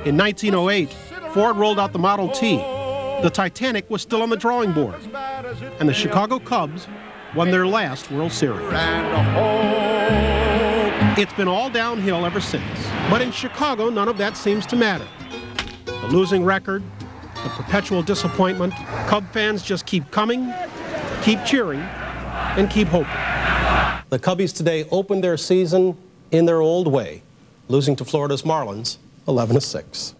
In 1908, Ford rolled out the Model T. The Titanic was still on the drawing board. And the Chicago Cubs won their last World Series. It's been all downhill ever since. But in Chicago, none of that seems to matter. The losing record, the perpetual disappointment, Cub fans just keep coming, keep cheering, and keep hoping. The Cubbies today opened their season in their old way, losing to Florida's Marlins 11-6.